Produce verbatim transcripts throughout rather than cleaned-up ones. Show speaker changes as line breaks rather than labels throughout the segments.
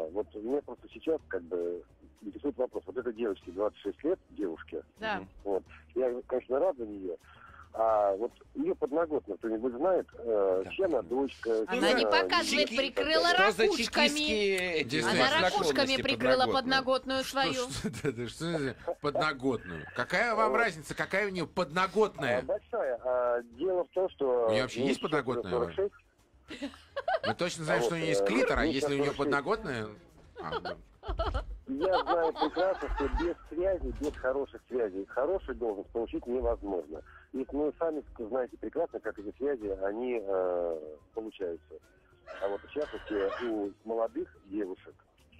вот мне просто сейчас как бы интересует вопрос. Вот этой девочке двадцать шесть лет, девушке.
Да.
Вот. Я, конечно, рад за нее. А вот ее подноготную кто-нибудь знает? Э,
Да.
чья она дочка?
Она
чья
не
она
показывает,
невеста?
прикрыла
Что за
ракушками.
чекистские эти
Действительно.
Она ракушками
наклонности
прикрыла
подноготные?
подноготную свою.
Что, что, да, да, что это за подноготную? Какая вам разница, какая у нее
А,
подноготная?
большая. А, дело в том, что...
У нее вообще
мне
есть
сейчас
подноготная?
сорок шесть.
Мы точно знаем,
А
что у
вот,
нее есть
э,
клитор, а
мне
если у нее
сейчас
подноготная... А, да.
Я знаю прекрасно, что без связи, без хороших связей, хороший должность получить невозможно. И вы сами знаете прекрасно, как эти связи, они э, получаются. А вот в частности у молодых девушек.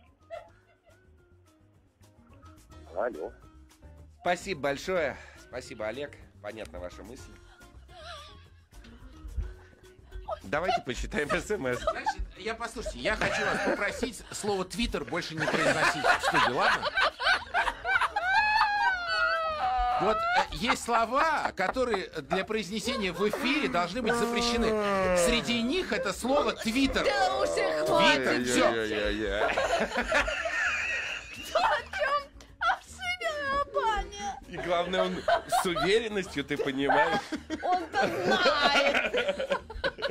Алло.
Спасибо большое. Спасибо, Олег. Понятна ваша мысль. Давайте посчитаем смс.
Значит, я, послушайте, я хочу вас попросить слово «твиттер» больше не произносить в студии, ладно? Вот э, есть слова, которые для произнесения в эфире должны быть запрещены. Среди них это слово «твиттер».
Да уже хватит.
Всё.
И главное, он с уверенностью, ты понимаешь.
Он-то знает.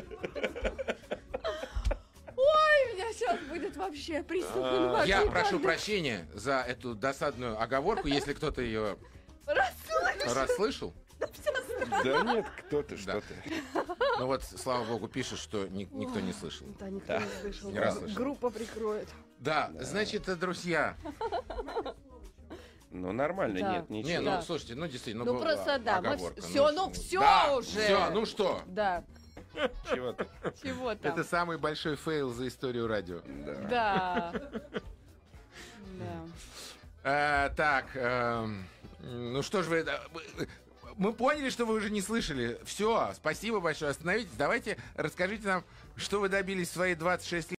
Ой, у меня сейчас будет вообще приступ инфаркта.
Я прошу прощения за эту досадную оговорку, если кто-то ее
Расслышь.
расслышал.
Да нет, кто ты, что
Да.
ты.
Ну вот, слава богу, пишет, что ни- никто не слышал.
Да, никто не слышал.
Не расслышал.
Группа прикроет.
Да, значит, друзья.
Ну, нормально,
Да.
нет, ничего.
Не, ну
Да.
слушайте, ну действительно,
Ну,
была
просто да, мы
оговорка.
всё, ну, всё
да,
уже.
Все, ну что?
Да.
Чего ты?
Чего там?
Это самый большой фейл за историю радио.
Да. Да.
Э, так, эм, ну что ж вы... э, вы- Мы поняли, что вы уже не слышали. Все, спасибо большое. Остановитесь. Давайте расскажите нам, что вы добились в свои двадцать шесть лет.